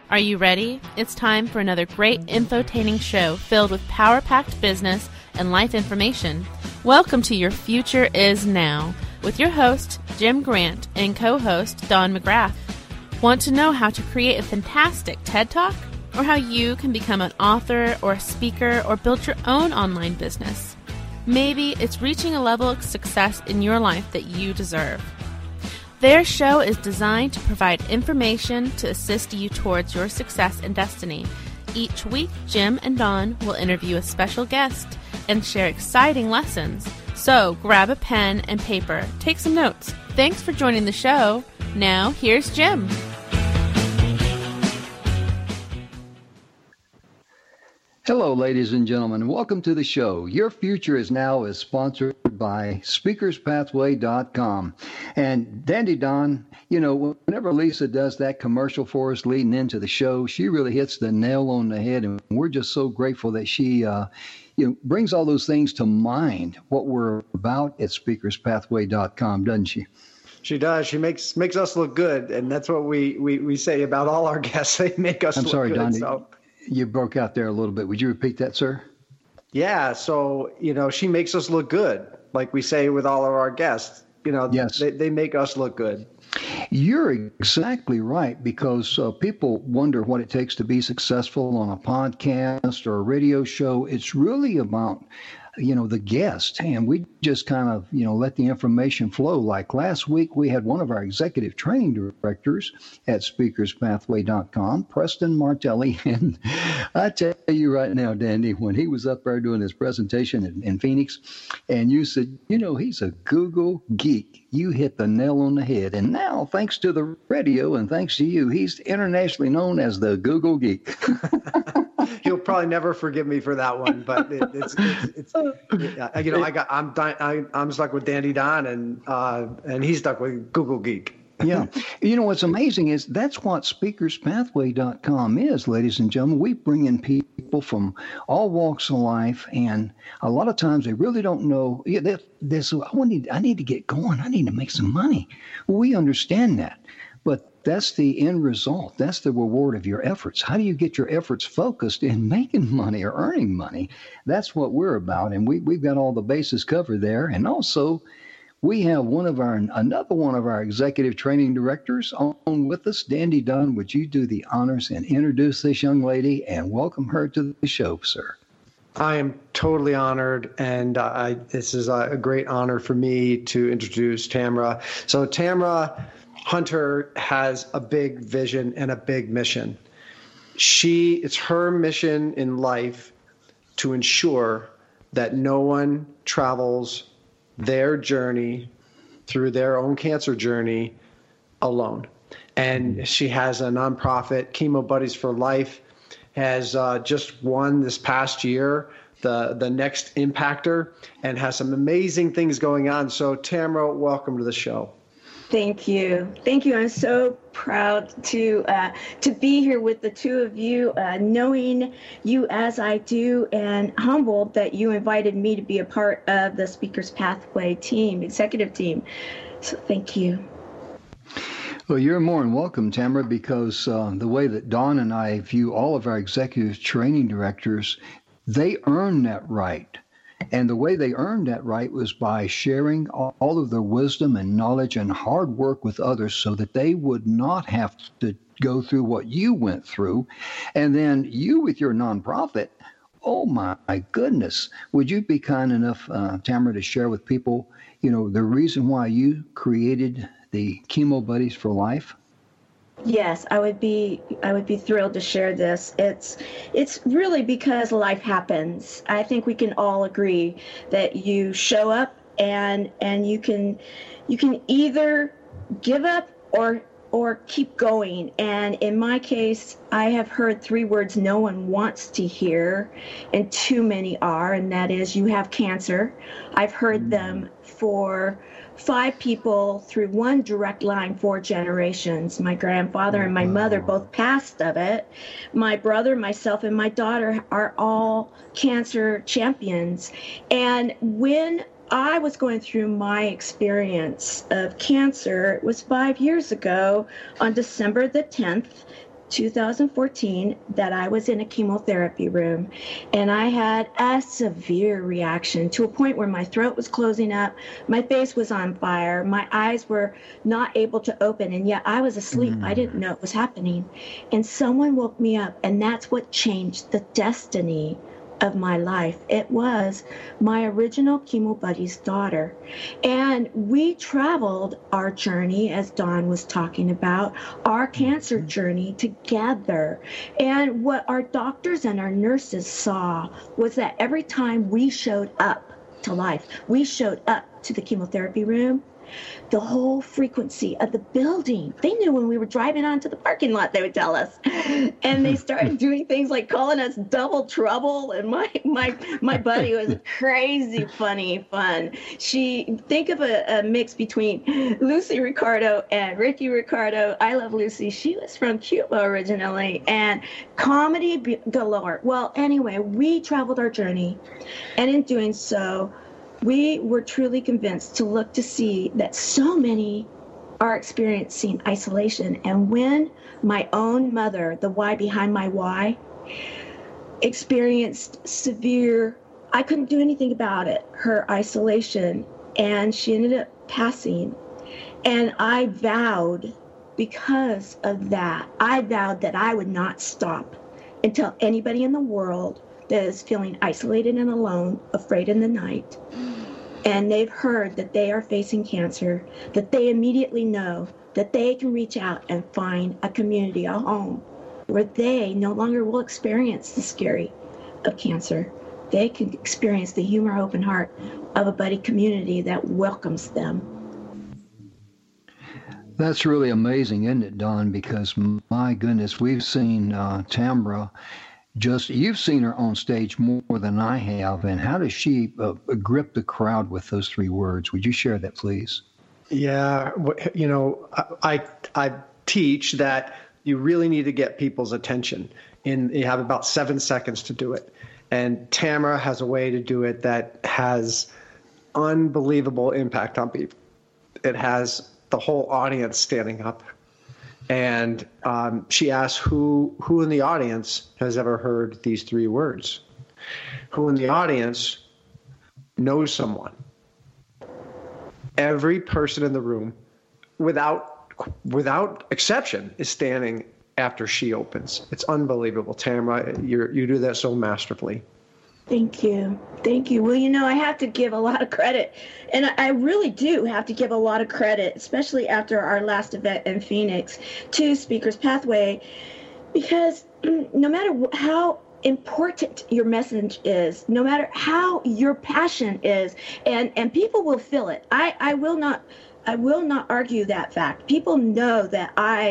Are you ready? It's time for another great infotaining show filled with power-packed business and life information. Welcome to Your Future Is Now with your host, Jim Grant, and co-host, Don McGrath. Want to know how to create a fantastic TED Talk? Or how you can become an author or a speaker or build your own online business? Maybe it's reaching a level of success in your life that you deserve. Their show is designed to provide information to assist you towards your success and destiny. Each week, Jim and Don will interview a special guest and share exciting lessons. So grab a pen and paper, take some notes. Thanks for joining the show. Now, here's Jim. Hello, ladies and gentlemen. Welcome to the show. Your Future Is Now is sponsored by SpeakersPathway.com. And Dandy Don, you know, whenever Lisa does that commercial for us leading into the show, she really hits the nail on the head. And we're just so grateful that she brings all those things to mind, what we're about at SpeakersPathway.com, doesn't she? She does. She makes us look good. And that's what we say about all our guests. They make us look good. I'm sorry, Don. You broke out there a little bit. Would you repeat that, sir? Yeah. So, she makes us look good, like we say with all of our guests. Yes. They make us look good. You're exactly right, because people wonder what it takes to be successful on a podcast or a radio show. It's really about the guest, and we just kind of, let the information flow. Like last week, we had one of our executive training directors at SpeakersPathway.com, Preston Martelli. And I tell you right now, Dandy, when he was up there doing his presentation in Phoenix, and you said, he's a Google geek, you hit the nail on the head. And now, thanks to the radio and thanks to you, he's internationally known as the Google geek. He'll probably never forgive me for that one, but I'm stuck with Dandy Don, and he's stuck with Google Geek. Yeah. What's amazing is that's what SpeakersPathway.com is, ladies and gentlemen. We bring in people from all walks of life, and a lot of times they really don't know. I need to get going. I need to make some money. Well, we understand that. But that's the end result. That's the reward of your efforts. How do you get your efforts focused in making money or earning money? That's what we're about, and we've got all the bases covered there. And also, we have another one of our executive training directors on with us. Dandy Don, would you do the honors and introduce this young lady and welcome her to the show, sir? I am totally honored, and this is a great honor for me to introduce Tamara. So Tamara Hunter has a big vision and a big mission. It's her mission in life to ensure that no one travels their journey through their own cancer journey alone. And she has a nonprofit, Chemo Buddies for Life, has just won this past year the Next Impactor, and has some amazing things going on. So Tamara, welcome to the show. Thank you. I'm so proud to be here with the two of you, knowing you as I do, and humbled that you invited me to be a part of the Speakers Pathway team, executive team. So thank you. Well, you're more than welcome, Tamara, because the way that Dawn and I view all of our executive training directors, they earn that right. And the way they earned that right was by sharing all of their wisdom and knowledge and hard work with others so that they would not have to go through what you went through. And then you with your nonprofit, oh my goodness, would you be kind enough, Tamara, to share with people, the reason why you created the Chemo Buddies for Life? Yes, I would be thrilled to share this. It's really because life happens. I think we can all agree that you show up and you can either give up or keep going. And in my case, I have heard three words no one wants to hear, and too many are, and that is you have cancer. I've heard them for 5 people through one direct line, 4 generations. My grandfather and my mother both passed of it. My brother, myself, and my daughter are all cancer champions. And when I was going through my experience of cancer, it was 5 years ago on December the 10th, 2014 that I was in a chemotherapy room, and I had a severe reaction to a point where my throat was closing up, my face was on fire, my eyes were not able to open, and yet I was asleep. I didn't know it was happening. And someone woke me up, and that's what changed the destiny of my life. It was my original chemo buddy's daughter. And we traveled our journey, as Dawn was talking about, our cancer journey together. And what our doctors and our nurses saw was that every time we showed up to life, we showed up to the chemotherapy room, the whole frequency of the building. They knew when we were driving onto the parking lot, they would tell us. And they started doing things like calling us double trouble. And my buddy was crazy funny fun. Think of a mix between Lucy Ricardo and Ricky Ricardo. I Love Lucy. She was from Cuba originally, and comedy galore. Well, anyway, we traveled our journey, and in doing so, we were truly convinced to look to see that so many are experiencing isolation. And when my own mother, the why behind my why, experienced severe, I couldn't do anything about it, her isolation, and she ended up passing. And I vowed, because of that, I vowed that I would not stop until anybody in the world that is feeling isolated and alone, afraid in the night, and they've heard that they are facing cancer, that they immediately know that they can reach out and find a community, a home, where they no longer will experience the scary of cancer. They can experience the humor, open heart of a buddy community that welcomes them. That's really amazing, isn't it, Dawn? Because, my goodness, we've seen Tamra. You've seen her on stage more than I have, and how does she grip the crowd with those 3 words? Would you share that, please? Yeah, I teach that you really need to get people's attention. You have about 7 seconds to do it, and Tamra has a way to do it that has unbelievable impact on people. It has the whole audience standing up. And she asked who in the audience has ever heard these 3 words? Who in the audience knows someone? Every person in the room, without exception, is standing after she opens. It's unbelievable, Tamra. You do that so masterfully. Thank you. Thank you. Well, I have to give a lot of credit, and I really do have to give a lot of credit, especially after our last event in Phoenix, to Speakers Pathway, because no matter how important your message is, no matter how your passion is, and people will feel it. I will not argue that fact. People know that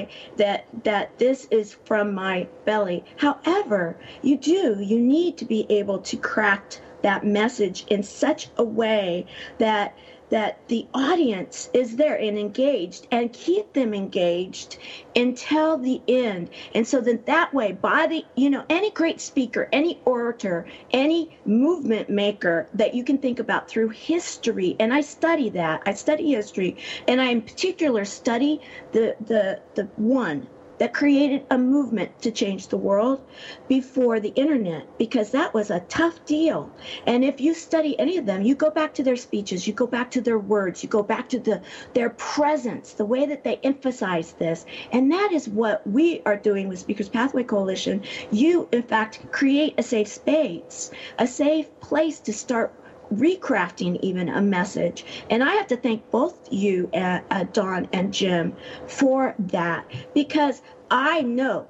that this is from my belly. However, you need to be able to craft that message in such a way that the audience is there and engaged, and keep them engaged until the end. And so that way, any great speaker, any orator, any movement maker that you can think about through history, and I study that. I study history, and I in particular study the one that created a movement to change the world before the internet, because that was a tough deal. And if you study any of them, you go back to their speeches, you go back to their words, you go back to their presence, the way that they emphasize this. And that is what we are doing with Speakers Pathway Coalition. You, in fact, create a safe space, a safe place to start recrafting even a message. And I have to thank both you, Dawn and Jim, for that, because I know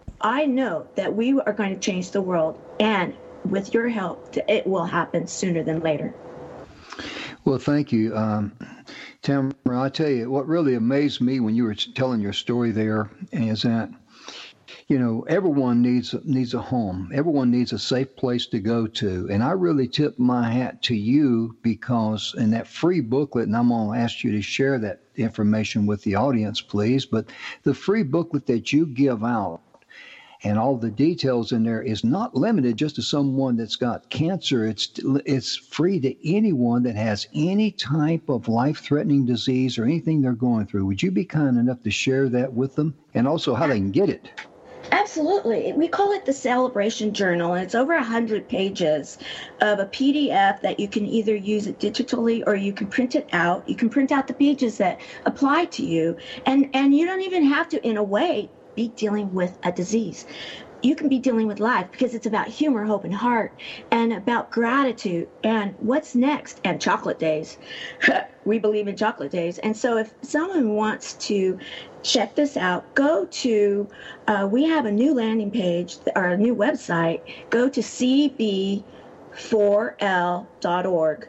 that we are going to change the world, and with your help, it will happen sooner than later. Well, thank you. Tamra, I tell you, what really amazed me when you were telling your story there is that everyone needs a home. Everyone needs a safe place to go to. And I really tip my hat to you, because in that free booklet, and I'm going to ask you to share that information with the audience, please, but the free booklet that you give out and all the details in there is not limited just to someone that's got cancer. It's free to anyone that has any type of life-threatening disease or anything they're going through. Would you be kind enough to share that with them, and also how they can get it? Absolutely. We call it the Celebration Journal, and it's over 100 pages of a PDF that you can either use it digitally or you can print it out. You can print out the pages that apply to you, and you don't even have to, in a way, be dealing with a disease. You can be dealing with life because it's about humor, hope, and heart, and about gratitude and what's next, and chocolate days. We believe in chocolate days. And so if someone wants to check this out, go to, we have a new landing page or a new website. Go to cb4l.org.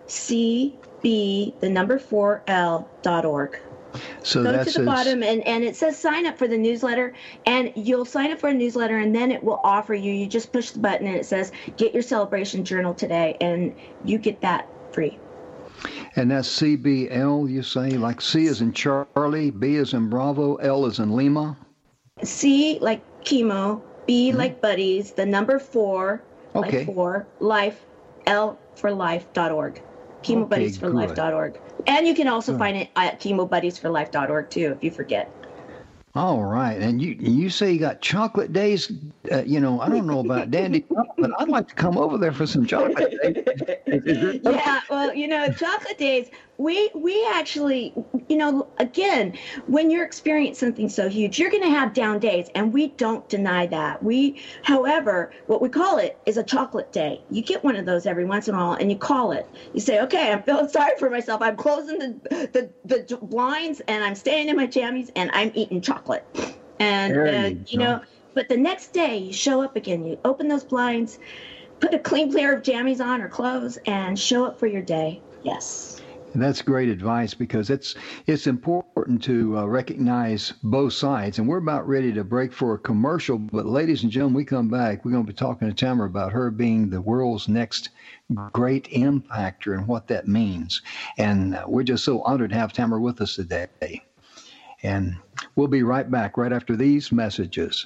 cb4l.org. So go to the bottom and it says sign up for the newsletter, and you'll sign up for a newsletter, and then it will offer you just push the button and it says get your Celebration Journal today, and you get that free. And that's CBL, you say, like C is in Charlie, B is in Bravo, L is in Lima? C like chemo, B like buddies, the number 4 like 4, life, L for life.org. chemobuddiesforlife.org. And you can also find it at chemobuddiesforlife.org too, if you forget. All right. And you say you got chocolate days. I don't know about Dandy, but I'd like to come over there for some chocolate days. Yeah, well, chocolate days, we actually, again, when you're experiencing something so huge, you're going to have down days, and we don't deny that. However, what we call it is a chocolate day. You get one of those every once in a while, and you call it. You say, okay, I'm feeling sorry for myself. I'm closing the blinds, and I'm staying in my jammies, and I'm eating chocolate. And, but the next day you show up again, you open those blinds, put a clean pair of jammies on or clothes, and show up for your day. Yes. And that's great advice, because it's important to recognize both sides. And we're about ready to break for a commercial. But ladies and gentlemen, we come back, we're going to be talking to Tamara about her being the world's next great impactor and what that means. And we're just so honored to have Tamara with us today. And we'll be right back right after these messages.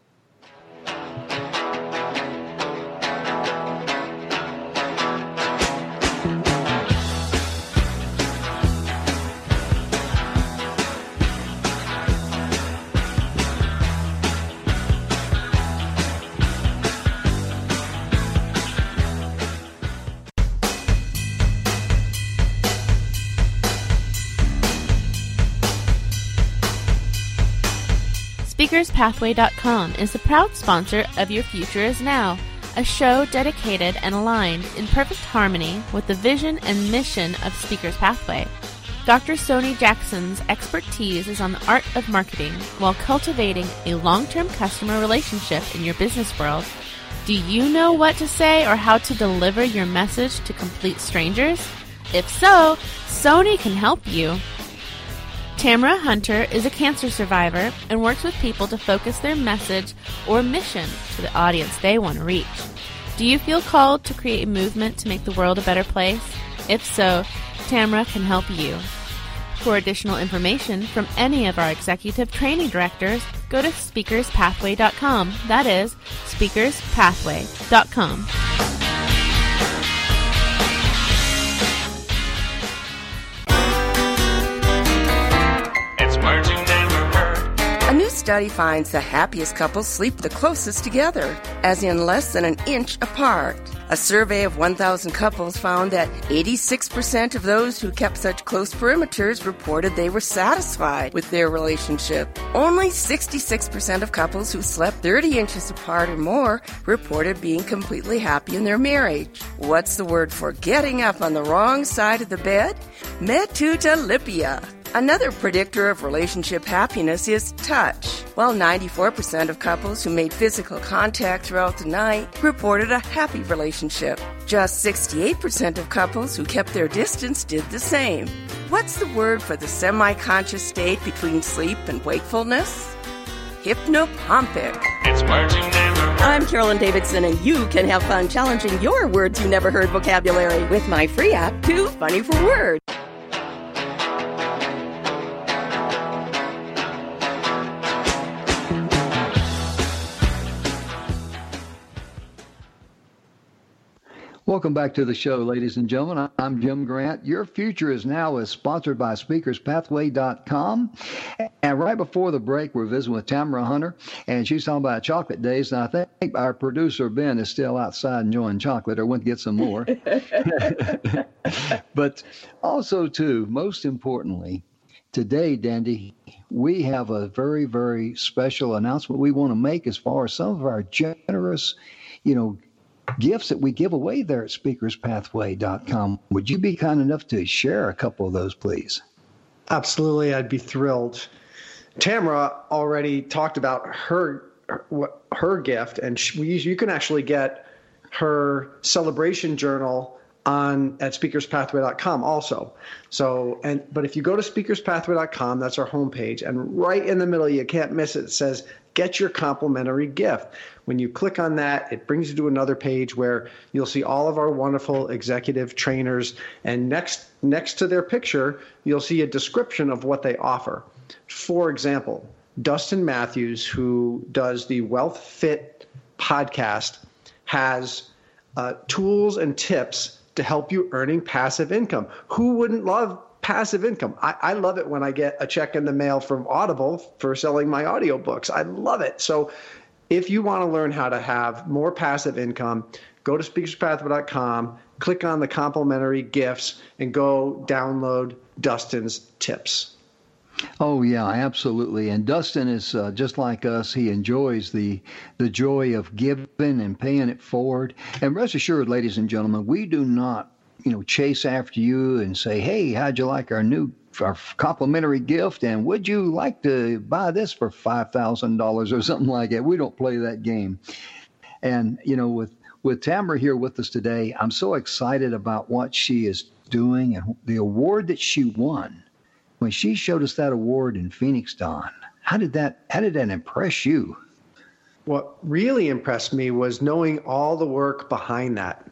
SpeakersPathway.com is the proud sponsor of Your Future Is Now, a show dedicated and aligned in perfect harmony with the vision and mission of Speakers Pathway. Dr. Sony Jackson's expertise is on the art of marketing while cultivating a long-term customer relationship in your business world. Do you know what to say or how to deliver your message to complete strangers? If so, Sony can help you. Tamara Hunter is a cancer survivor and works with people to focus their message or mission to the audience they want to reach. Do you feel called to create a movement to make the world a better place? If so, Tamara can help you. For additional information from any of our executive training directors, go to speakerspathway.com. That is speakerspathway.com. A new study finds the happiest couples sleep the closest together, as in less than an inch apart. A survey of 1,000 couples found that 86% of those who kept such close perimeters reported they were satisfied with their relationship. Only 66% of couples who slept 30 inches apart or more reported being completely happy in their marriage. What's the word for getting up on the wrong side of the bed? Metutalipia. Another predictor of relationship happiness is touch. While 94% of couples who made physical contact throughout the night reported a happy relationship, just 68% of couples who kept their distance did the same. What's the word for the semi-conscious state between sleep and wakefulness? Hypnopompic. It's words you never heard. I'm Carolyn Davidson, and you can have fun challenging your words you never heard vocabulary with my free app, Too Funny for Words. Welcome back to the show, ladies and gentlemen. I'm Jim Grant. Your Future is Now is sponsored by SpeakersPathway.com. And right before the break, we're visiting with Tamara Hunter, and she's talking about chocolate days. And I think our producer, Ben, is still outside enjoying chocolate or went to get some more. But also, too, most importantly, today, Dandy, we have a very, very special announcement we want to make as far as some of our generous, gifts that we give away there at SpeakersPathway.com. Would you be kind enough to share a couple of those, please? Absolutely, I'd be thrilled. Tamara already talked about her gift, and you can actually get her celebration journal at SpeakersPathway.com also. But if you go to SpeakersPathway.com, that's our homepage, and right in the middle, you can't miss it. It says, "Get your complimentary gift." When you click on that, it brings you to another page where you'll see all of our wonderful executive trainers, and next to their picture, you'll see a description of what they offer. For example, Dustin Matthews, who does the Wealth Fit podcast, has tools and tips to help you earning passive income. Who wouldn't love passive income? I love it when I get a check in the mail from Audible for selling my audiobooks. I love it. So if you want to learn how to have more passive income, go to SpeakersPathway.com, click on the complimentary gifts, and go download Dustin's tips. Oh, yeah, absolutely. And Dustin is just like us. He enjoys the joy of giving and paying it forward. And rest assured, ladies and gentlemen, we do not, chase after you and say, "Hey, how'd you like our complimentary gift? And would you like to buy this for $5,000 or something like that?" We don't play that game. And, with Tamara here with us today, I'm so excited about what she is doing and the award that she won. When she showed us that award in Phoenix, Don, how did that impress you? What really impressed me was knowing all the work behind that.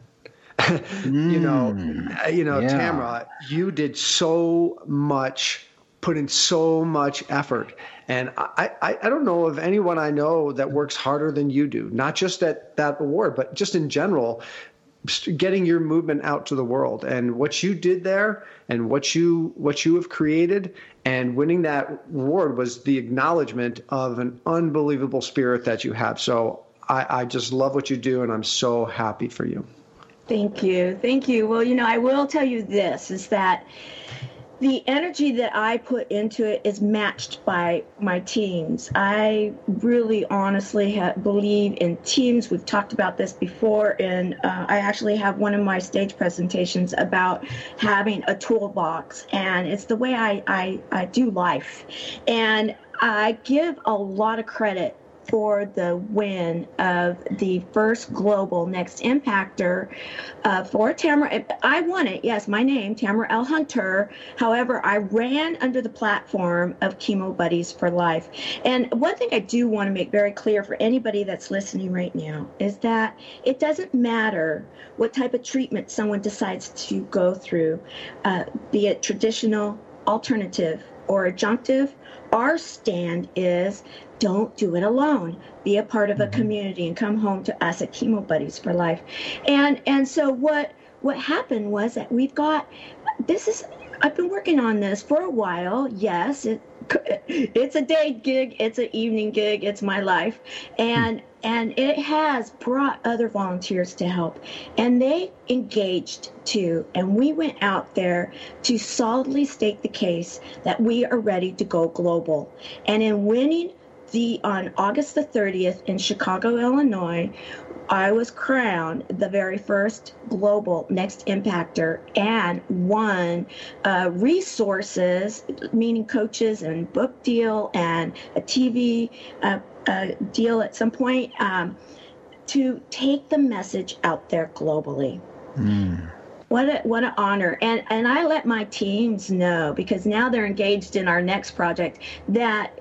Yeah. Tamara, you did so much, put in so much effort. And I don't know of anyone I know that works harder than you do, not just at that award, but just in general, getting your movement out to the world. And what you did there and what you have created and winning that award was the acknowledgement of an unbelievable spirit that you have. So I just love what you do, and I'm so happy for you. Thank you. Thank you. Well, I will tell you this, is that the energy that I put into it is matched by my teams. I really honestly believe in teams. We've talked about this before, and I actually have one of my stage presentations about having a toolbox, and it's the way I do life. And I give a lot of credit for the win of the first global Next Impactor for Tamara. I won it, yes, my name, Tamara L. Hunter. However, I ran under the platform of Chemo Buddies for Life. And one thing I do want to make very clear for anybody that's listening right now is that it doesn't matter what type of treatment someone decides to go through, be it traditional, alternative, or adjunctive. Our stand is don't do it alone. Be a part of a community and come home to us at Chemo Buddies for Life. And so what happened was that I've been working on this for a while. Yes, it's a day gig, it's an evening gig, it's my life. And it has brought other volunteers to help. And they engaged too. And we went out there to solidly state the case that we are ready to go global. And in winning on August the 30th in Chicago, Illinois, I was crowned the very first global Next Impactor and won resources, meaning coaches and book deal and a TV deal at some point to take the message out there globally. What an honor. And I let my teams know, because now they're engaged in our next project, that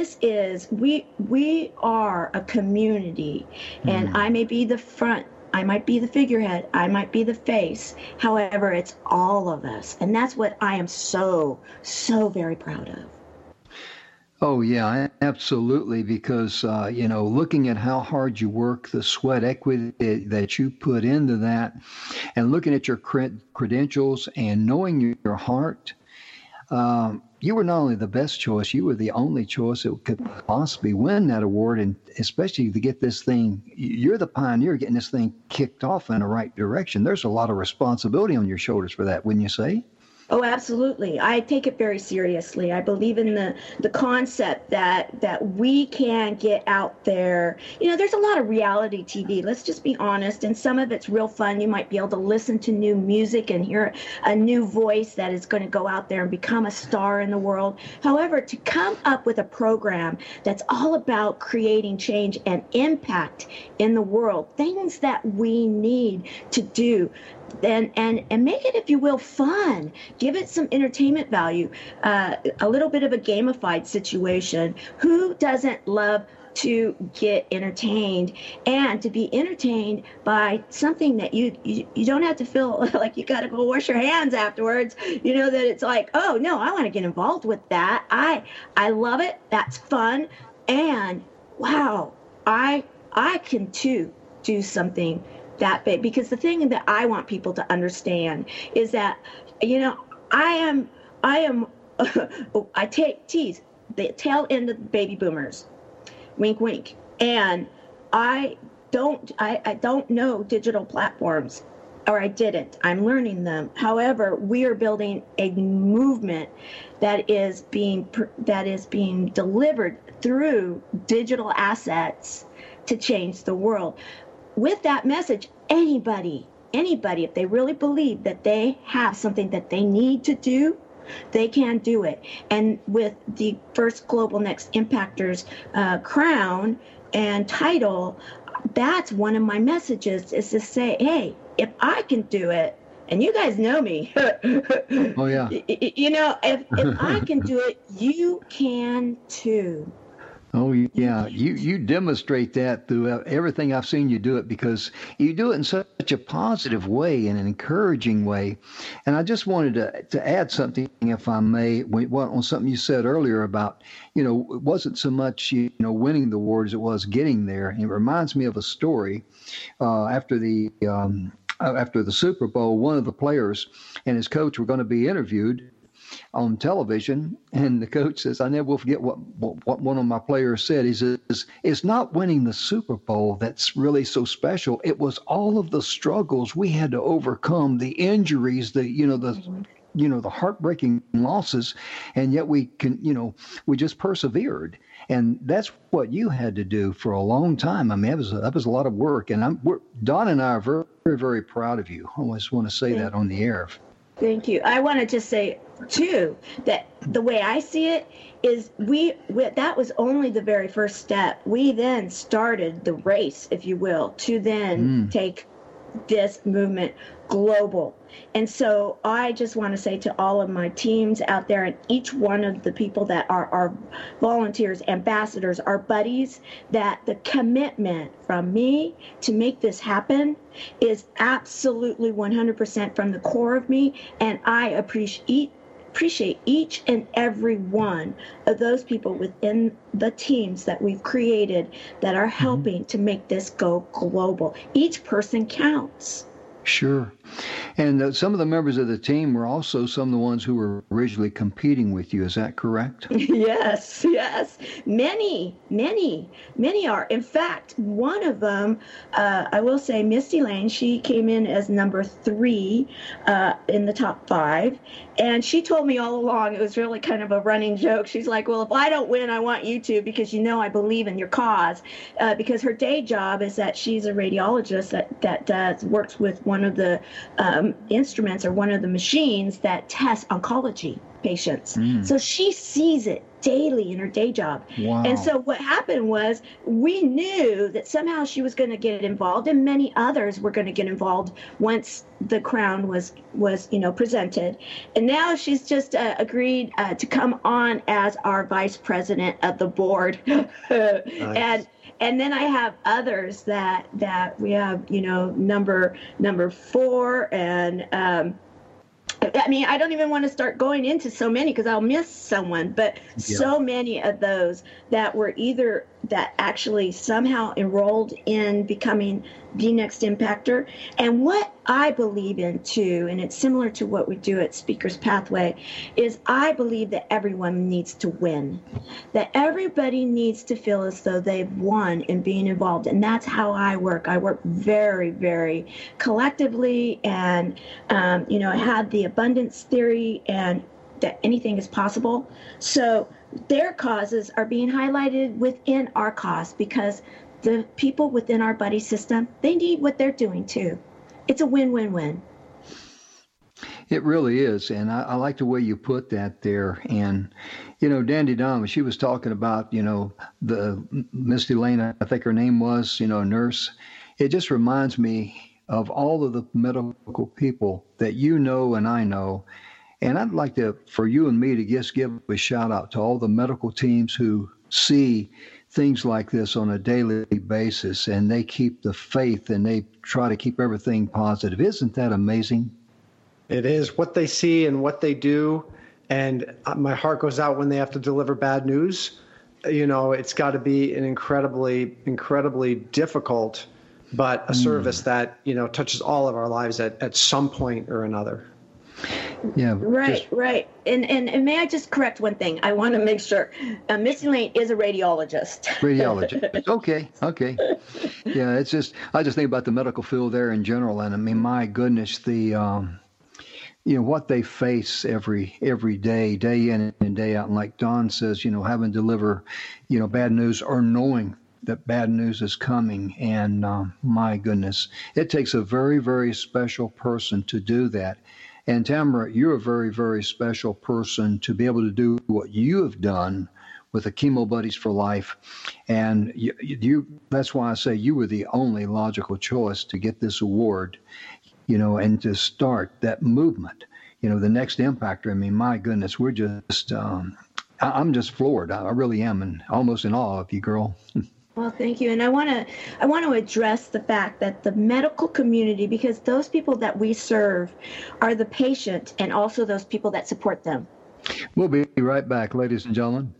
we are a community, and I may be the front, I might be the figurehead, I might be the face. However, it's all of us. And that's what I am so, so very proud of. Oh, yeah, absolutely. Because, looking at how hard you work, the sweat equity that you put into that, and looking at your credentials and knowing your heart, you were not only the best choice, you were the only choice that could possibly win that award. And especially to get this thing, you're the pioneer getting this thing kicked off in the right direction. There's a lot of responsibility on your shoulders for that, wouldn't you say? Oh, absolutely. I take it very seriously. I believe in the concept that we can get out there. There's a lot of reality TV. Let's just be honest. And some of it's real fun. You might be able to listen to new music and hear a new voice that is going to go out there and become a star in the world. However, to come up with a program that's all about creating change and impact in the world, things that we need to do, and make it, if you will, fun. Give it some entertainment value, a little bit of a gamified situation. Who doesn't love to get entertained and to be entertained by something that you don't have to feel like you got to go wash your hands afterwards? That it's like, oh no, I want to get involved with that. I love it. That's fun. And wow, I can too do something that big, because the thing that I want people to understand is that I tease the tail end of the baby boomers, wink wink, and I don't know digital platforms, or I didn't. I'm learning them. However, we are building a movement that is being delivered through digital assets to change the world. With that message, anybody, if they really believe that they have something that they need to do, they can do it. And with the first Global Next Impactors crown and title, that's one of my messages, is to say, hey, if I can do it, and you guys know me. Oh, yeah. If I can do it, you can too. Oh, yeah. You demonstrate that through everything I've seen you do it, because you do it in such a positive way and an encouraging way. And I just wanted to add something, if I may, on something you said earlier about, it wasn't so much, winning the award as it was getting there. And it reminds me of a story after the Super Bowl. One of the players and his coach were going to be interviewed on television, and the coach says, I never will forget what one of my players said. He says, it's not winning the Super Bowl that's really so special. It was all of the struggles we had to overcome, the injuries, the heartbreaking losses, and yet we just persevered. And that's what you had to do for a long time. I mean, that was a lot of work, and Don and I are very, very, very proud of you. I just want to say that on the air. Thank you. I want to just say, too, that the way I see it is that was only the very first step. We then started the race, if you will, to then take this movement global. And so I just want to say to all of my teams out there, and each one of the people that are our volunteers, ambassadors, our buddies, that the commitment from me to make this happen is absolutely 100% from the core of me. And I appreciate each and every one of those people within the teams that we've created that are helping to make this go global. Each person counts. Sure. And some of the members of the team were also some of the ones who were originally competing with you. Is that correct? Yes. Many are. In fact, one of them, I will say, Misty Lane, she came in as number 3 in the top 5. And she told me all along, it was really kind of a running joke. She's like, well, if I don't win, I want you to, because I believe in your cause. Because her day job is that she's a radiologist that works with one of the instruments or one of the machines that tests oncology patients. So she sees it daily in her day job. Wow. And so what happened was, we knew that somehow she was going to get involved, and many others were going to get involved once the crown was presented. And now she's just agreed to come on as our vice president of the board. Nice. And then I have others that we have, number 4 and I mean, I don't even want to start going into so many because I'll miss someone, but so many of those that were either that actually somehow enrolled in becoming the next impactor. And what I believe in too, and it's similar to what we do at Speakers Pathway, is I believe that everyone needs to win, that everybody needs to feel as though they've won in being involved. And that's how I work. I work very, very collectively, and I had the abundance theory and that anything is possible. So their causes are being highlighted within our cause because the people within our buddy system, they need what they're doing too. It's a win-win-win. It really is. And I like the way you put that there. And, Dandy Dom, she was talking about, the Misty Lane, I think her name was, a nurse. It just reminds me of all of the medical people that and I know. And I'd like for you and me to just give a shout out to all the medical teams who see things like this on a daily basis, and they keep the faith and they try to keep everything positive. Isn't that amazing? It is what they see and what they do. And my heart goes out when they have to deliver bad news. It's got to be an incredibly, incredibly difficult, but a service that, touches all of our lives at some point or another. Yeah. Right. And may I just correct one thing? I want to make sure. Misty Lane is a radiologist. Okay. Yeah, it's just, I just think about the medical field there in general. And I mean, my goodness, the, what they face every day, day in and day out. And like Don says, having to deliver, bad news or knowing that bad news is coming. And my goodness, it takes a very, very special person to do that. And Tamara, you're a very, very special person to be able to do what you have done with the Chemo Buddies for Life. And you that's why I say you were the only logical choice to get this award, and to start that movement, the next impactor. I mean, my goodness, we're just, I'm just floored. I really am, and almost in awe of you, girl. Well, thank you. And I want to address the fact that the medical community, because those people that we serve are the patient and also those people that support them. We'll be right back, ladies and gentlemen.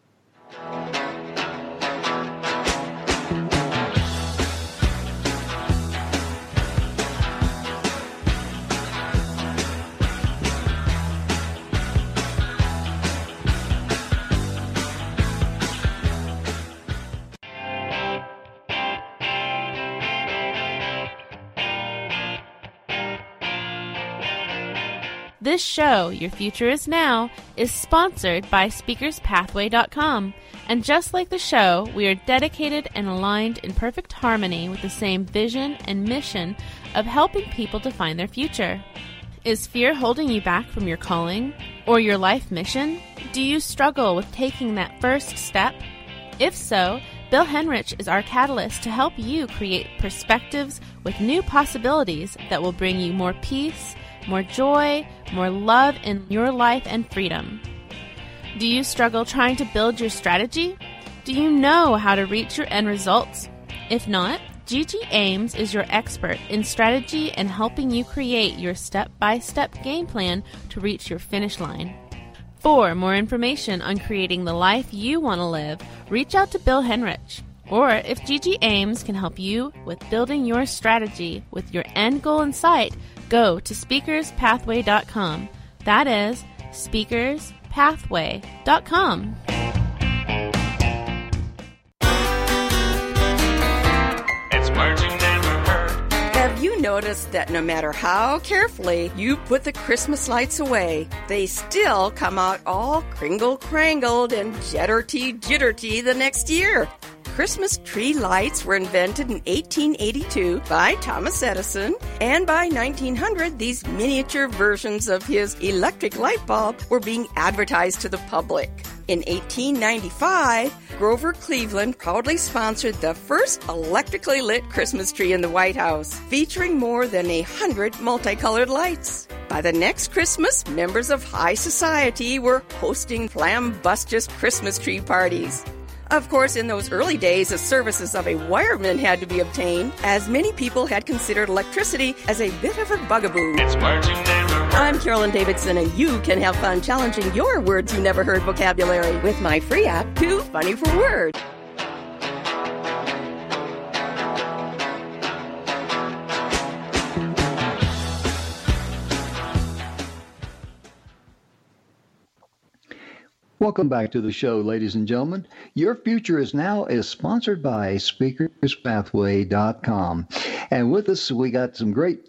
This show, Your Future Is Now, is sponsored by SpeakersPathway.com. And just like the show, we are dedicated and aligned in perfect harmony with the same vision and mission of helping people to find their future. Is fear holding you back from your calling or your life mission? Do you struggle with taking that first step? If so, Bill Henrich is our catalyst to help you create perspectives with new possibilities that will bring you more peace, more joy, more love in your life and freedom. Do you struggle trying to build your strategy? Do you know how to reach your end results? If not, Gigi Ames is your expert in strategy and helping you create your step-by-step game plan to reach your finish line. For more information on creating the life you want to live, reach out to Bill Henrich. Or if Gigi Ames can help you with building your strategy with your end goal in sight, go to SpeakersPathway.com. That is SpeakersPathway.com. It's words you never heard. Have you noticed that no matter how carefully you put the Christmas lights away, they still come out all kringle-crangled and jitterty the next year? Christmas tree lights were invented in 1882 by Thomas Edison, and by 1900, these miniature versions of his electric light bulb were being advertised to the public. In 1895, Grover Cleveland proudly sponsored the first electrically lit Christmas tree in the White House, featuring more than 100 multicolored lights. By the next Christmas, members of high society were hosting flambustious Christmas tree parties. Of course, in those early days, the services of a wireman had to be obtained, as many people had considered electricity as a bit of a bugaboo. It's words you never heard. I'm Carolyn Davidson, and you can have fun challenging your words you never heard vocabulary with my free app, Too Funny for Words. Welcome back to the show, ladies and gentlemen. Your Future is Now is sponsored by SpeakersPathway.com. And with us, we got a great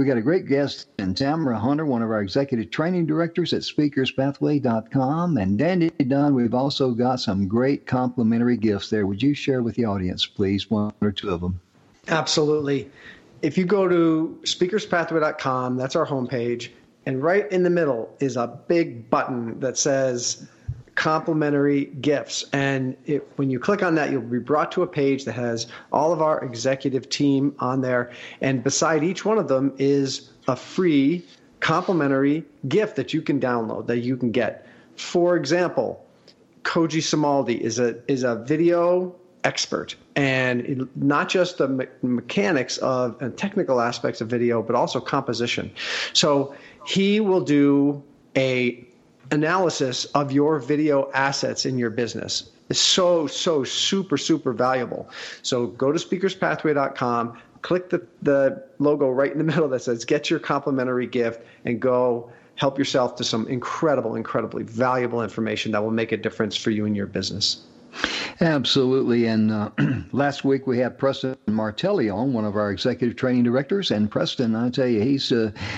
guest, and Tamara Hunter, one of our executive training directors at SpeakersPathway.com. And Dandy Don, we've also got some great complimentary gifts there. Would you share with the audience, please, one or two of them? Absolutely. If you go to SpeakersPathway.com, that's our homepage, and right in the middle is a big button that says complimentary gifts. And when you click on that, you'll be brought to a page that has all of our executive team on there. And beside each one of them is a free complimentary gift that you can download, that you can get. For example, Koji Samaldi is a video expert, and not just the mechanics of and technical aspects of video, but also composition. So he will do a analysis of your video assets in your business. It's so super valuable. So go to speakerspathway.com, click the logo right in the middle that says get your complimentary gift, and go help yourself to some incredibly valuable information that will make a difference for you and your business. Absolutely. And last week we had Preston Martelli on, one of our executive training directors. And Preston, I tell you, he's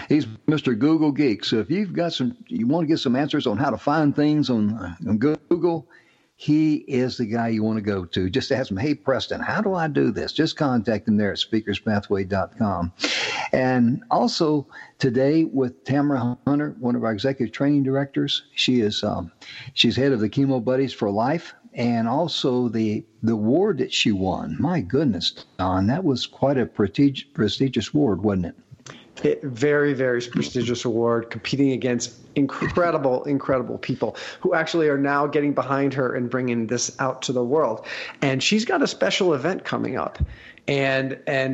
Mr. Google Geek. So if you want to get some answers on how to find things on Google, he is the guy you want to go to. Just ask him, hey, Preston, how do I do this? Just contact him there at speakerspathway.com. And also today with Tamara Hunter, one of our executive training directors. She's head of the Chemo Buddies for Life. And also the award that she won. My goodness, Don, that was quite a prestigious award, wasn't it? Very prestigious award, competing against incredible people who actually are now getting behind her and bringing this out to the world. And she's got a special event coming up. And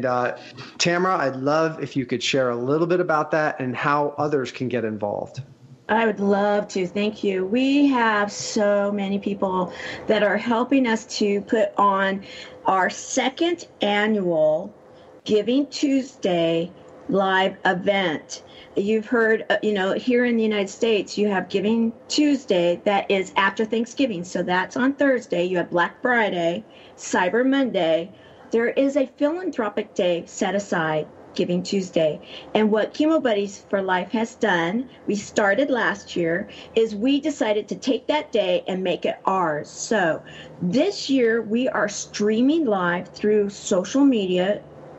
Tamara, I'd love if you could share a little bit about that and how others can get involved. I would love to. Thank you. We have so many people that are helping us to put on our second annual Giving Tuesday live event. You've heard, here in the United States, you have Giving Tuesday that is after Thanksgiving. So that's on Thursday. You have Black Friday, Cyber Monday. There is a philanthropic day set aside, Giving Tuesday. And what Chemo Buddies for Life has done, we started last year, is we decided to take that day and make it ours. So this year we are streaming live through social media,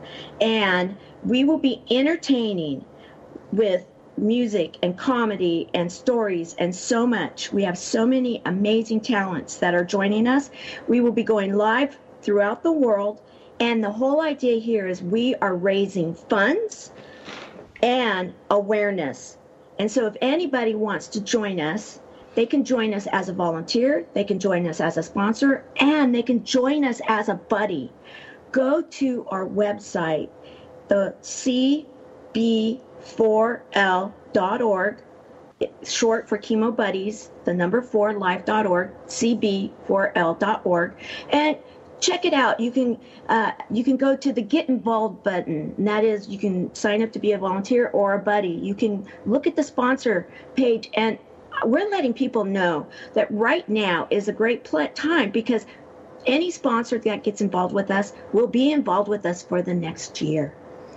and we will be entertaining with music and comedy and stories and so much. We have so many amazing talents that are joining us. We will be going live throughout the world. And the whole idea here is we are raising funds and awareness. And so if anybody wants to join us, they can join us as a volunteer, they can join us as a sponsor, and they can join us as a buddy. Go to our website, the cb4l.org, short for Chemo Buddies, the number 4 life.org, cb4l.org, and check it out. You can go to the Get Involved button, and that is you can sign up to be a volunteer or a buddy. You can look at the sponsor page, and we're letting people know that right now is a great time because any sponsor that gets involved with us will be involved with us for the next year.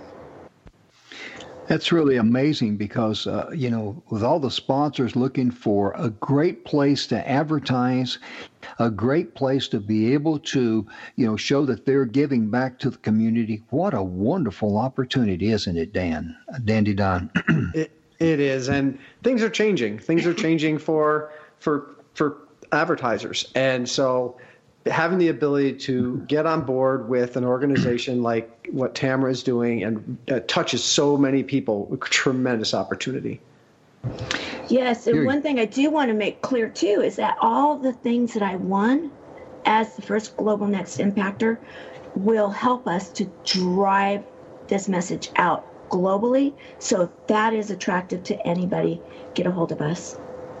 That's really amazing because, with all the sponsors looking for a great place to advertise, a great place to be able to, show that they're giving back to the community. What a wonderful opportunity, isn't it, Dandy Don? It is. And things are changing. Things are changing for advertisers. And so having the ability to get on board with an organization like what Tamara is doing and touches so many people, a tremendous opportunity. Yes, and one thing I do want to make clear too is that all the things that I won as the first Global Next Impactor will help us to drive this message out globally. So if that is attractive to anybody, get a hold of us.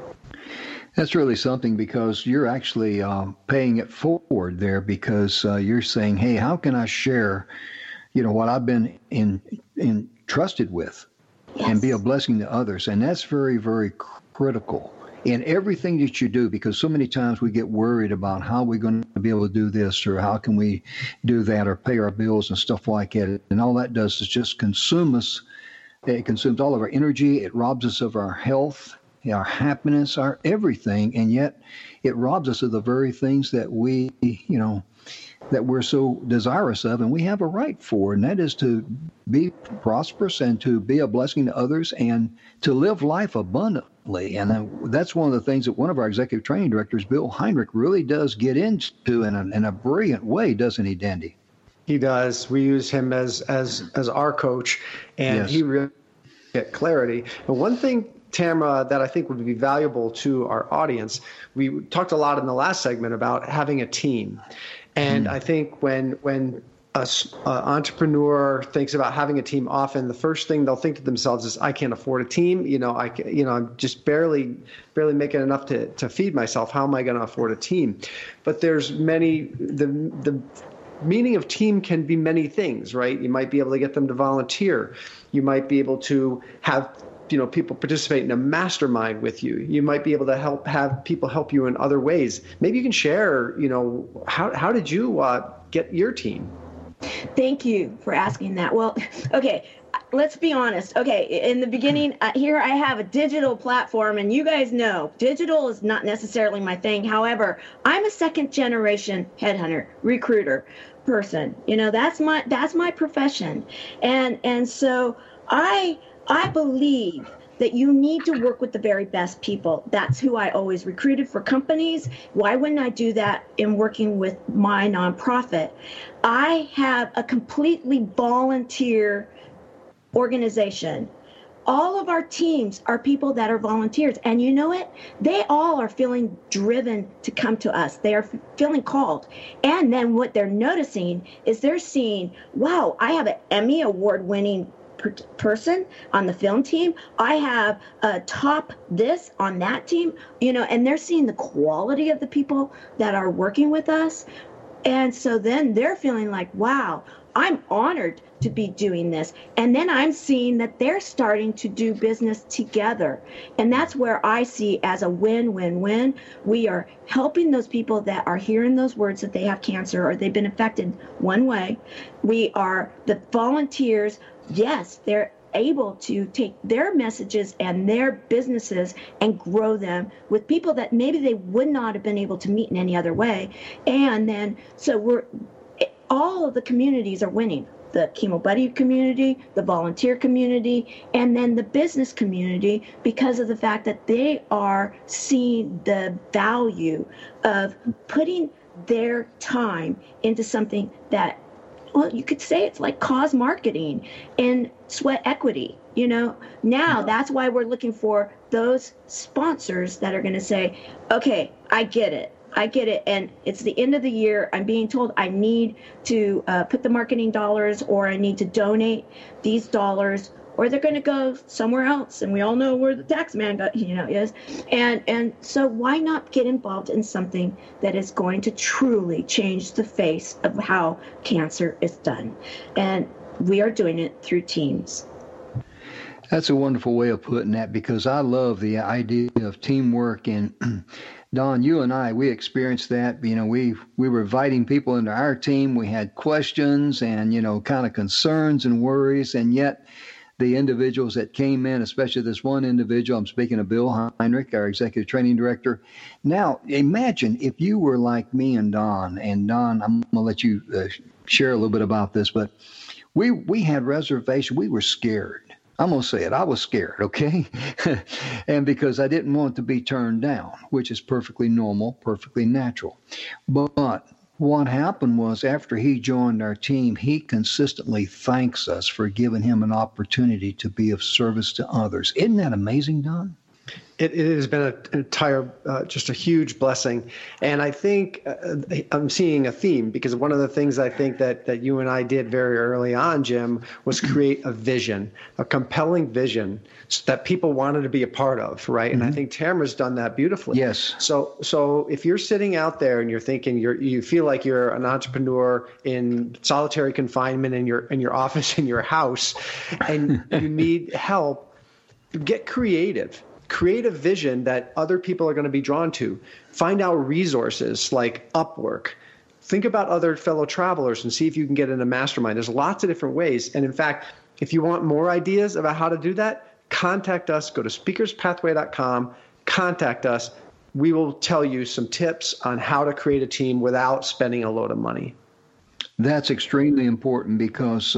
That's really something, because you're actually paying it forward there, because you're saying, hey, how can I share, what I've been entrusted with, and be a blessing to others? And that's very, very critical in everything that you do, because so many times we get worried about how we're going to be able to do this, or how can we do that, or pay our bills and stuff like that. And all that does is just consume us. It consumes all of our energy. It robs us of our health, our happiness, our everything, and yet it robs us of the very things that we, that we're so desirous of, and we have a right for, and that is to be prosperous and to be a blessing to others and to live life abundantly. And that's one of the things that one of our executive training directors, Bill Heinrich, really does get into in a brilliant way, doesn't he, Dandy? He does. We use him as our coach, and he really get clarity. And one thing, Tamara, that I think would be valuable to our audience, we talked a lot in the last segment about having a team. And I think when an entrepreneur thinks about having a team, often the first thing they'll think to themselves is, I can't afford a team. I'm just barely making enough to feed myself. How am I going to afford a team? But there's the meaning of team can be many things, right? You might be able to get them to volunteer. You might be able to have people participate in a mastermind with you. You might be able to have people help you in other ways. Maybe you can share, how did you get your team? Thank you for asking that. Well, okay, let's be honest. Okay, in the beginning, here I have a digital platform, and you guys know digital is not necessarily my thing. However, I'm a second generation headhunter, recruiter person. That's my profession. And so I believe that you need to work with the very best people. That's who I always recruited for companies. Why wouldn't I do that in working with my nonprofit? I have a completely volunteer organization. All of our teams are people that are volunteers. And you know what? They all are feeling driven to come to us. They are feeling called. And then what they're noticing is they're seeing, wow, I have an Emmy award-winning person on the film team. I have a top this on that team, and they're seeing the quality of the people that are working with us. And so then they're feeling like, wow, I'm honored to be doing this. And then I'm seeing that they're starting to do business together. And that's where I see as a win-win-win. We are helping those people that are hearing those words that they have cancer or they've been affected one way. We are the volunteers. Yes, they're able to take their messages and their businesses and grow them with people that maybe they would not have been able to meet in any other way. And then, so all of the communities are winning. The Chemo Buddy community, the volunteer community, and then the business community, because of the fact that they are seeing the value of putting their time into something that, well, you could say it's like cause marketing and sweat equity. Now that's why we're looking for those sponsors that are going to say, okay, I get it. And it's the end of the year. I'm being told I need to put the marketing dollars, or I need to donate these dollars, or they're going to go somewhere else. And we all know where the tax man is. And so why not get involved in something that is going to truly change the face of how cancer is done? And we are doing it through teams. That's a wonderful way of putting that, because I love the idea of teamwork. And Don, you and I, we experienced that. We were inviting people into our team. We had questions and, kind of concerns and worries. And yet the individuals that came in, especially this one individual, I'm speaking of Bill Heinrich, our executive training director. Now, imagine if you were like me and Don. And Don, I'm going to let you share a little bit about this, but we had reservation. We were scared. I'm going to say it. I was scared, okay? And because I didn't want to be turned down, which is perfectly normal, perfectly natural. But what happened was, after he joined our team, he consistently thanks us for giving him an opportunity to be of service to others. Isn't that amazing, Don? It has been an entire, just a huge blessing. And I think I'm seeing a theme, because one of the things I think that you and I did very early on, Jim, was create a vision, a compelling vision that people wanted to be a part of, right? And I think Tamara's done that beautifully. Yes. So if you're sitting out there and you're thinking you feel like you're an entrepreneur in solitary confinement in your office in your house, and you need help, get creative. Create a vision that other people are going to be drawn to. Find out resources like Upwork. Think about other fellow travelers and see if you can get in a mastermind. There's lots of different ways. And in fact, if you want more ideas about how to do that, contact us. Go to speakerspathway.com. Contact us. We will tell you some tips on how to create a team without spending a load of money. That's extremely important because,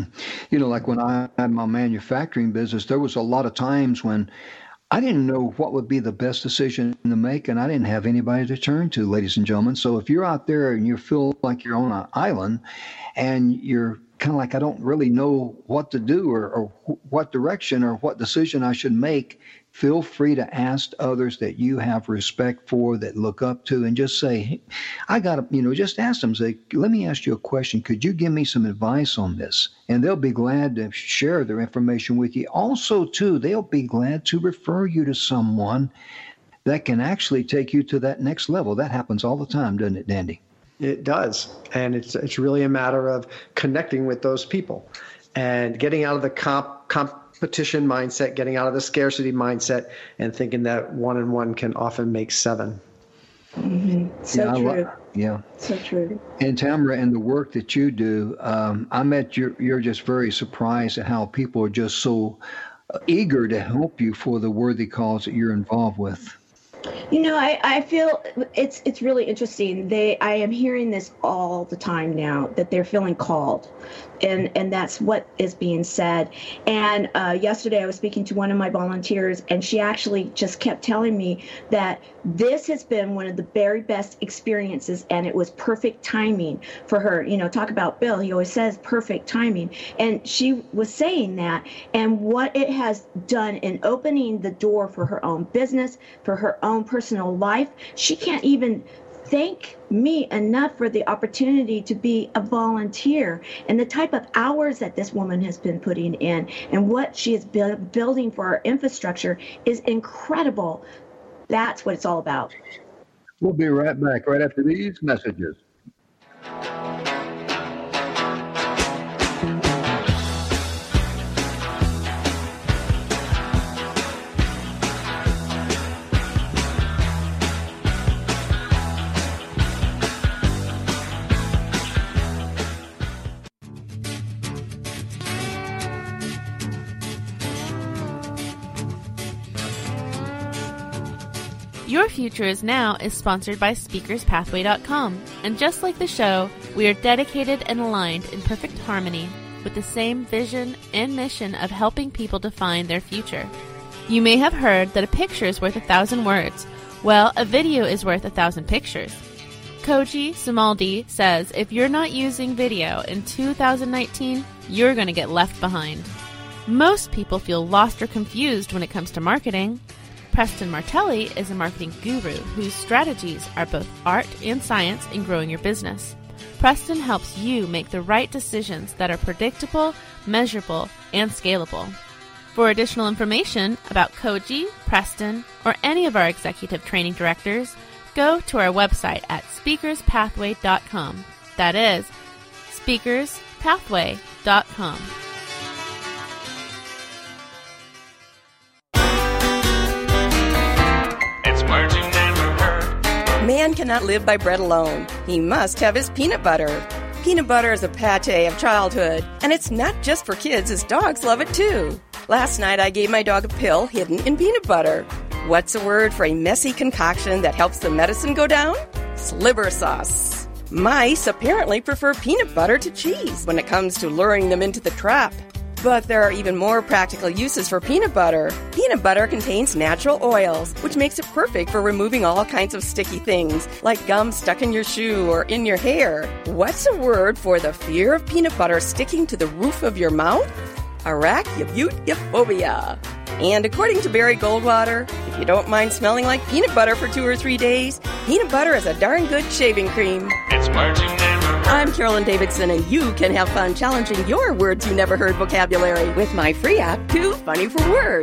like when I had my manufacturing business, there was a lot of times when I didn't know what would be the best decision to make, and I didn't have anybody to turn to, ladies and gentlemen. So if you're out there and you feel like you're on an island and you're kind of like, I don't really know what to do or what direction or what decision I should make, feel free to ask others that you have respect for, that look up to, and just say, hey, I got to, just ask them, say, let me ask you a question. Could you give me some advice on this? And they'll be glad to share their information with you. Also, too, they'll be glad to refer you to someone that can actually take you to that next level. That happens all the time, doesn't it, Dandy? It does. And it's really a matter of connecting with those people and getting out of the competition mindset, getting out of the scarcity mindset, and thinking that 1 and 1 can often make 7. Mm-hmm. So true. So true. And Tamara, in the work that you do, I bet you're just very surprised at how people are just so eager to help you for the worthy cause that you're involved with. I feel it's really interesting. I am hearing this all the time now, that they're feeling called, and that's what is being said. And yesterday I was speaking to one of my volunteers, and she actually just kept telling me that this has been one of the very best experiences, and it was perfect timing for her. Talk about Bill. He always says perfect timing. And she was saying that, and what it has done in opening the door for her own business, for her own personal life. She can't even thank me enough for the opportunity to be a volunteer, and the type of hours that this woman has been putting in and what she is building for our infrastructure is incredible. That's what it's all about. We'll be right back right after these messages. Your Future Is Now is sponsored by SpeakersPathway.com, and just like the show, we are dedicated and aligned in perfect harmony with the same vision and mission of helping people define their future. You may have heard that a picture is worth 1,000 words. Well, a video is worth 1,000 pictures. Koji Sumaldi says if you're not using video in 2019, you're going to get left behind. Most people feel lost or confused when it comes to marketing. Preston Martelli is a marketing guru whose strategies are both art and science in growing your business. Preston helps you make the right decisions that are predictable, measurable, and scalable. For additional information about Koji, Preston, or any of our executive training directors, go to our website at speakerspathway.com. That is speakerspathway.com. Man cannot live by bread alone. He must have his peanut butter. Peanut butter is a pate of childhood, and it's not just for kids, as dogs love it too. Last night I gave my dog a pill hidden in peanut butter. What's a word for a messy concoction that helps the medicine go down? Sliver sauce. Mice apparently prefer peanut butter to cheese when it comes to luring them into the trap. But there are even more practical uses for peanut butter. Peanut butter contains natural oils, which makes it perfect for removing all kinds of sticky things, like gum stuck in your shoe or in your hair. What's a word for the fear of peanut butter sticking to the roof of your mouth? Arachnophobia. And according to Barry Goldwater, if you don't mind smelling like peanut butter for 2 or 3 days, peanut butter is a darn good shaving cream. It's merging never hurt. I'm Carolyn Davidson, and you can have fun challenging your words you never heard vocabulary with my free app, Too Funny for Words.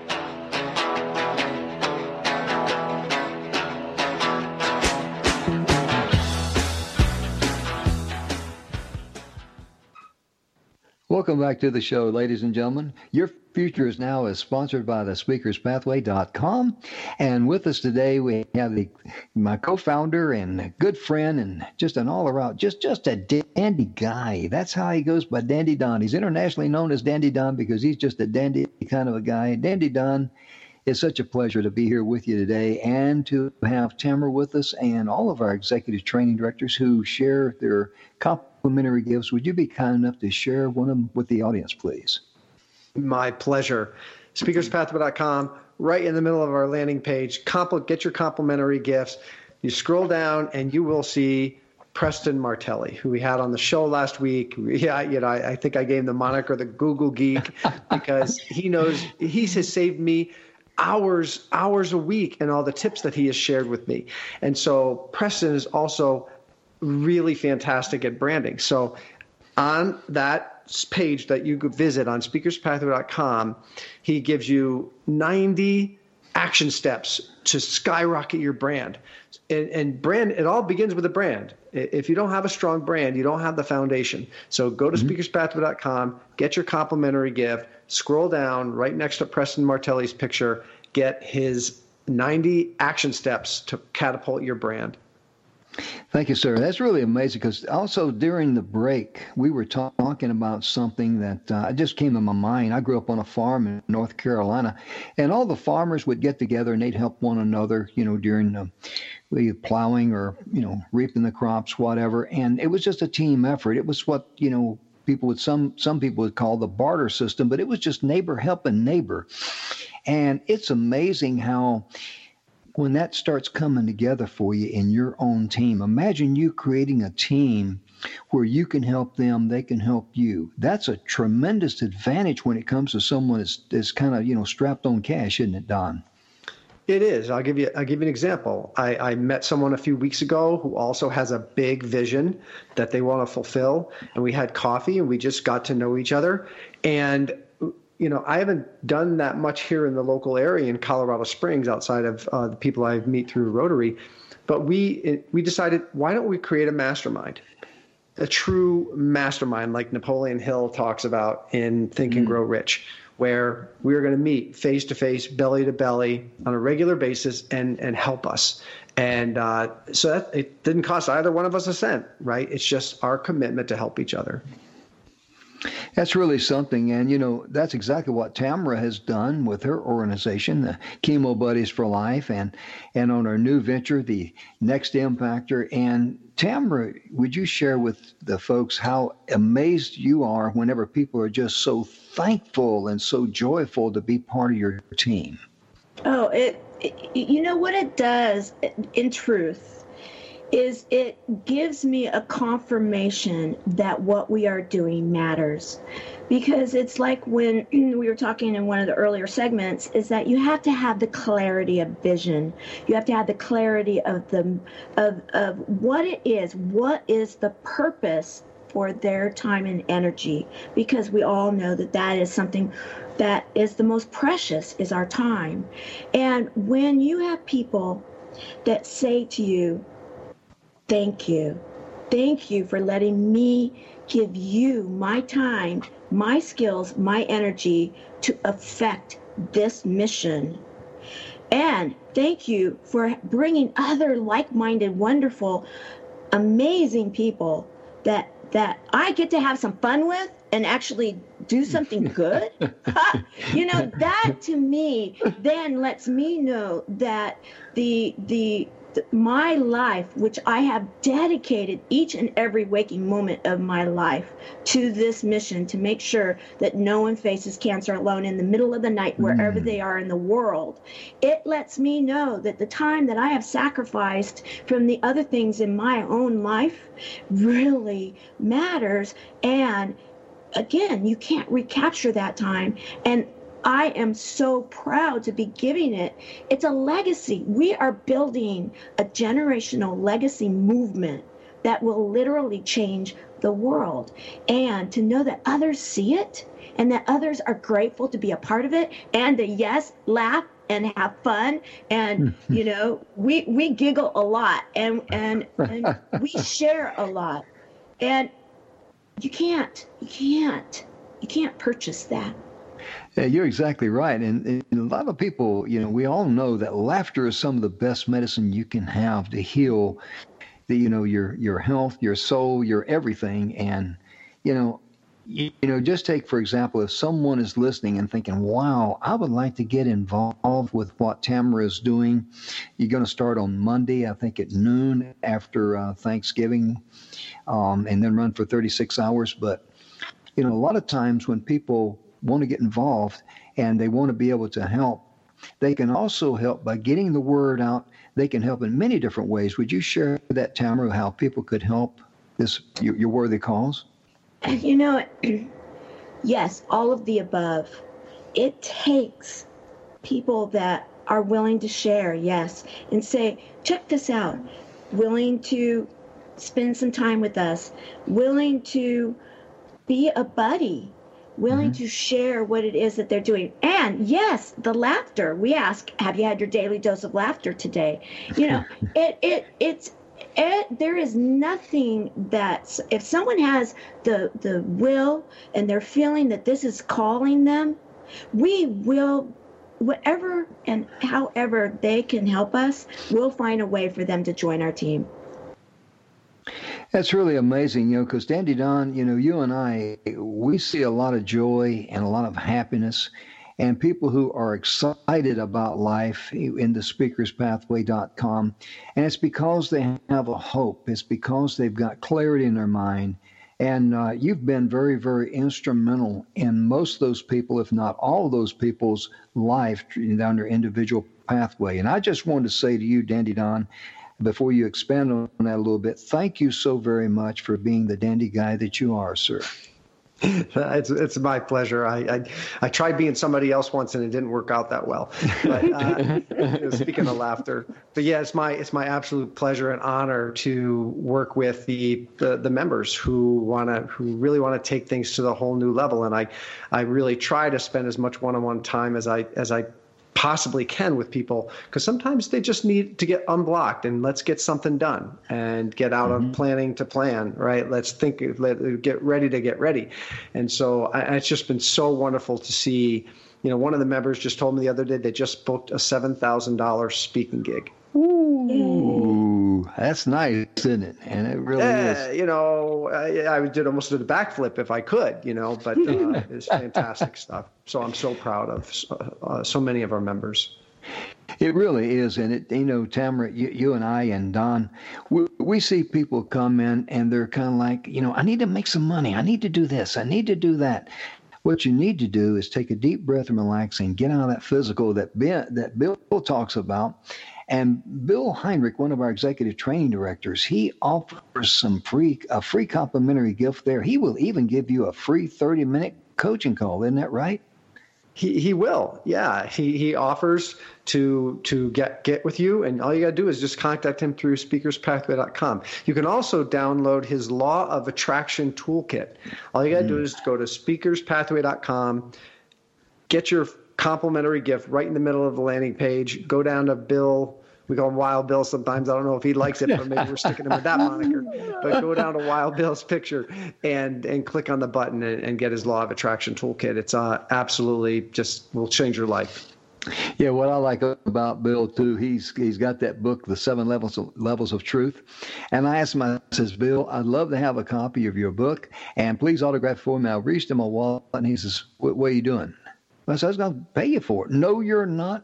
Welcome back to the show, ladies and gentlemen. Your Future is Now is sponsored by the speakerspathway.com. And with us today, we have my co-founder and a good friend and just an all-around, just a dandy guy. That's how he goes by Dandy Don. He's internationally known as Dandy Don because he's just a dandy kind of a guy. Dandy Don, it's such a pleasure to be here with you today and to have Tamara with us and all of our executive training directors who share their complimentary gifts. Would you be kind enough to share one of them with the audience, please? My pleasure. Speakerspathway.com, right in the middle of our landing page. Get your complimentary gifts. You scroll down and you will see Preston Martelli, who we had on the show last week. I think I gave him the moniker the Google Geek because he has saved me hours a week and all the tips that he has shared with me. And so Preston is also really fantastic at branding. So on that page that you could visit on speakerspathway.com, he gives you 90 action steps to skyrocket your brand. And brand, it all begins with a brand. If you don't have a strong brand, you don't have the foundation. So go to speakerspathway.com, get your complimentary gift, scroll down right next to Preston Martelli's picture, get his 90 action steps to catapult your brand. Thank you, sir. That's really amazing because also during the break, we were talking about something that just came to my mind. I grew up on a farm in North Carolina, and all the farmers would get together and they'd help one another, during either plowing or, reaping the crops, whatever. And it was just a team effort. It was what, some people would call the barter system, but it was just neighbor helping neighbor. And it's amazing how when that starts coming together for you in your own team, imagine you creating a team where you can help them, they can help you. That's a tremendous advantage when it comes to someone that's kind of, strapped on cash, isn't it, Don? It is. I'll give you an example. I met someone a few weeks ago who also has a big vision that they want to fulfill, and we had coffee and we just got to know each other. And I haven't done that much here in the local area in Colorado Springs outside of the people I meet through Rotary. But we decided, why don't we create a mastermind, a true mastermind like Napoleon Hill talks about in Think and Grow Rich, where we're going to meet face to face, belly to belly on a regular basis and help us. And so that it didn't cost either one of us a cent, right? It's just our commitment to help each other. That's really something. And, that's exactly what Tamara has done with her organization, the Chemo Buddies for Life, and on our new venture, the Next Impactor. And Tamara, would you share with the folks how amazed you are whenever people are just so thankful and so joyful to be part of your team? Oh, what it does in truth is it gives me a confirmation that what we are doing matters. Because it's like when we were talking in one of the earlier segments, is that you have to have the clarity of vision. You have to have the clarity of what it is. What is the purpose for their time and energy? Because we all know that is something that is the most precious, is our time. And when you have people that say to you, thank you for letting me give you my time, my skills, my energy to affect this mission. And thank you for bringing other like-minded, wonderful, amazing people that I get to have some fun with and actually do something good. That to me then lets me know that my life, which I have dedicated each and every waking moment of my life to this mission, to make sure that no one faces cancer alone in the middle of the night, wherever they are in the world. It lets me know that the time that I have sacrificed from the other things in my own life really matters. And again, you can't recapture that time. And I am so proud to be giving it. It's a legacy. We are building a generational legacy movement that will literally change the world. And to know that others see it and that others are grateful to be a part of it and to, yes, laugh and have fun. And, you know, we giggle a lot and we share a lot. And you can't purchase that. Yeah, you're exactly right. And a lot of people, you know, we all know that laughter is some of the best medicine you can have to heal your health, your soul, your everything. And, just take, for example, if someone is listening and thinking, wow, I would like to get involved with what Tamara is doing. You're going to start on Monday, I think at noon after Thanksgiving, and then run for 36 hours. But, a lot of times when people want to get involved and they want to be able to help, they can also help by getting the word out. They can help in many different ways. Would you share that, Tamara, how people could help your worthy cause? Yes, all of the above. It takes people that are willing to share, yes, and say, check this out, willing to spend some time with us, willing to be a buddy, willing to share what it is that they're doing. And yes, the laughter. We ask, have you had your daily dose of laughter today? There is nothing that, if someone has the will and they're feeling that this is calling them, we will, whatever and however they can help us, we'll find a way for them to join our team. That's really amazing, because Dandy Don, you and I, we see a lot of joy and a lot of happiness, and people who are excited about life in the speakerspathway.com. And it's because they have a hope. It's because they've got clarity in their mind. And you've been very, very instrumental in most of those people, if not all of those people's life down their individual pathway. And I just wanted to say to you, Dandy Don, before you expand on that a little bit, thank you so very much for being the dandy guy that you are, sir. It's my pleasure. I tried being somebody else once and it didn't work out that well. But speaking of laughter, but yeah, it's my absolute pleasure and honor to work with the members who really want to take things to the whole new level. And I really try to spend as much one-on-one time as I possibly can with people, because sometimes they just need to get unblocked and let's get something done and get out of planning to plan, right? Let's get ready to get ready. And so it's just been so wonderful to see, one of the members just told me the other day, they just booked a $7,000 speaking gig. Ooh, that's nice, isn't it? And it really is. I did almost a backflip if I could, but it's fantastic stuff. So I'm so proud of so many of our members. It really is. And it, Tamara, you and I and Don, we see people come in and they're kind of like, I need to make some money. I need to do this. I need to do that. What you need to do is take a deep breath and relax and get out of that physical that Bill talks about. And Bill Heinrich, one of our executive training directors, he offers a free complimentary gift there. He will even give you a free 30-minute coaching call. Isn't that right? He will. Yeah. He offers to get with you, and all you got to do is just contact him through speakerspathway.com. You can also download his Law of Attraction Toolkit. All you got to do is go to speakerspathway.com, get your complimentary gift right in the middle of the landing page, go down to Bill. We call him Wild Bill sometimes. I don't know if he likes it, but maybe we're sticking him with that moniker. But go down to Wild Bill's picture and click on the button and get his Law of Attraction Toolkit. It's absolutely just will change your life. Yeah, what I like about Bill too, he's got that book, The 7 Levels of Truth. And I asked him, I says, Bill, I'd love to have a copy of your book, and please autograph it for me. I reached him my wallet, and he says, what are you doing? I said, I was going to pay you for it. No, you're not.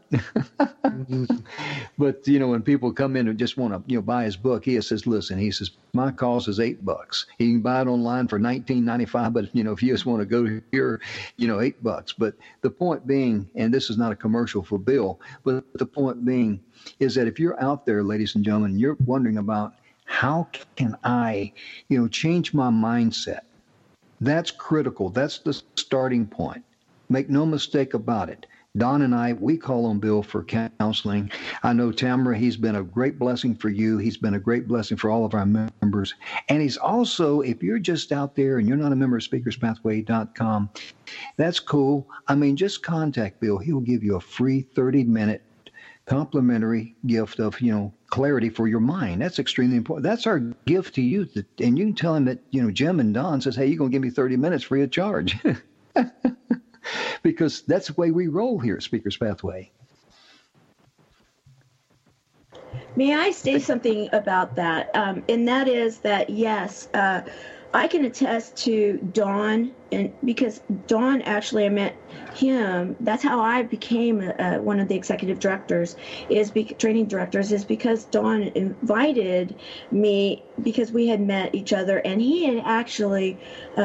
But, when people come in and just want to, buy his book, he says, listen, he says, my cost is $8. You can buy it online for $19.95. But, if you just want to go here, $8. But the point being, and this is not a commercial for Bill, but the point being is that if you're out there, ladies and gentlemen, you're wondering about how can I, change my mindset? That's critical. That's the starting point. Make no mistake about it. Don and I, we call on Bill for counseling. I know Tamara, he's been a great blessing for you. He's been a great blessing for all of our members. And he's also, if you're just out there and you're not a member of speakerspathway.com, that's cool. I mean, just contact Bill. He'll give you a free 30-minute complimentary gift of, clarity for your mind. That's extremely important. That's our gift to you. And you can tell him that, Jim and Don says, hey, you're going to give me 30 minutes free of charge. Because that's the way we roll here at Speakers Pathway. May I say something about that? And that is that, yes, I can attest to Don, and because Don, actually, I met him. That's how I became one of the executive directors, training directors, is because Don invited me because we had met each other, and he had actually,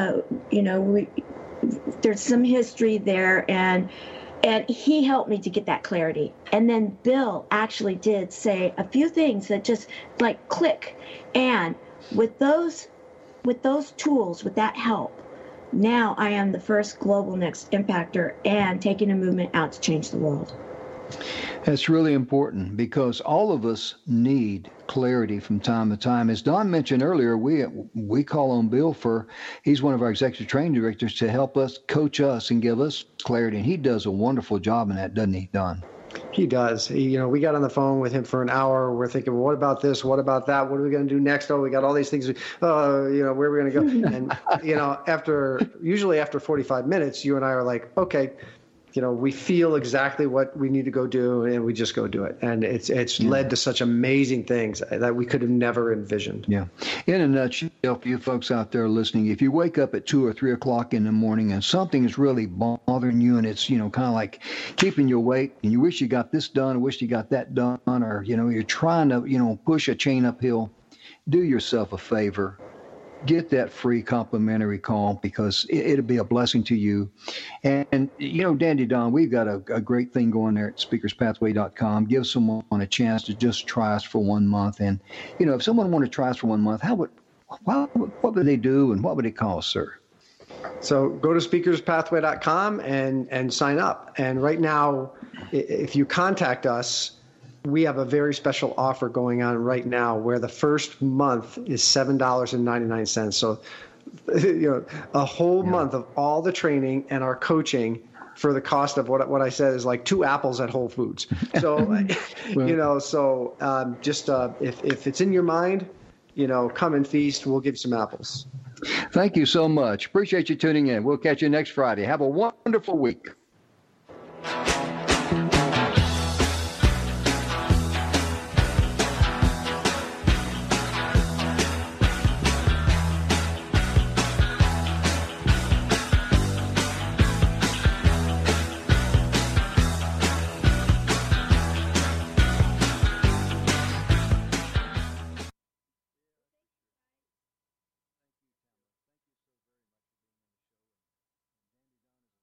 there's some history there, and he helped me to get that clarity. And then Bill actually did say a few things that just like click. And with those tools, with that help, now I am the first global next impactor and taking a movement out to change the world. That's really important because all of us need clarity from time to time. As Don mentioned earlier, we call on Bill he's one of our executive training directors, to help us, coach us, and give us clarity. And he does a wonderful job in that, doesn't he, Don? He does. We got on the phone with him for an hour. We're thinking, well, what about this? What about that? What are we going to do next? Oh, we got all these things. Where are we going to go? And, usually after 45 minutes, you and I are like, okay, we feel exactly what we need to go do, and we just go do it. And it's led to such amazing things that we could have never envisioned. Yeah. In a nutshell, for you folks out there listening, if you wake up at 2 or 3 o'clock in the morning and something is really bothering you, and it's, kind of like keeping you awake, and you wish you got this done, wish you got that done, or, you're trying to, push a chain uphill, do yourself a favor. Get that free complimentary call, because it'll be a blessing to you. And Dandy Don, we've got a great thing going there at speakerspathway.com. Give someone a chance to just try us for 1 month. And, if someone wanted to try us for 1 month, what would they do and what would it cost, sir? So go to speakerspathway.com and sign up. And right now, if you contact us, we have a very special offer going on right now where the first month is $7.99. So, a whole month of all the training and our coaching for the cost of what I said is like 2 apples at Whole Foods. So, if it's in your mind, come and feast. We'll give you some apples. Thank you so much. Appreciate you tuning in. We'll catch you next Friday. Have a wonderful week.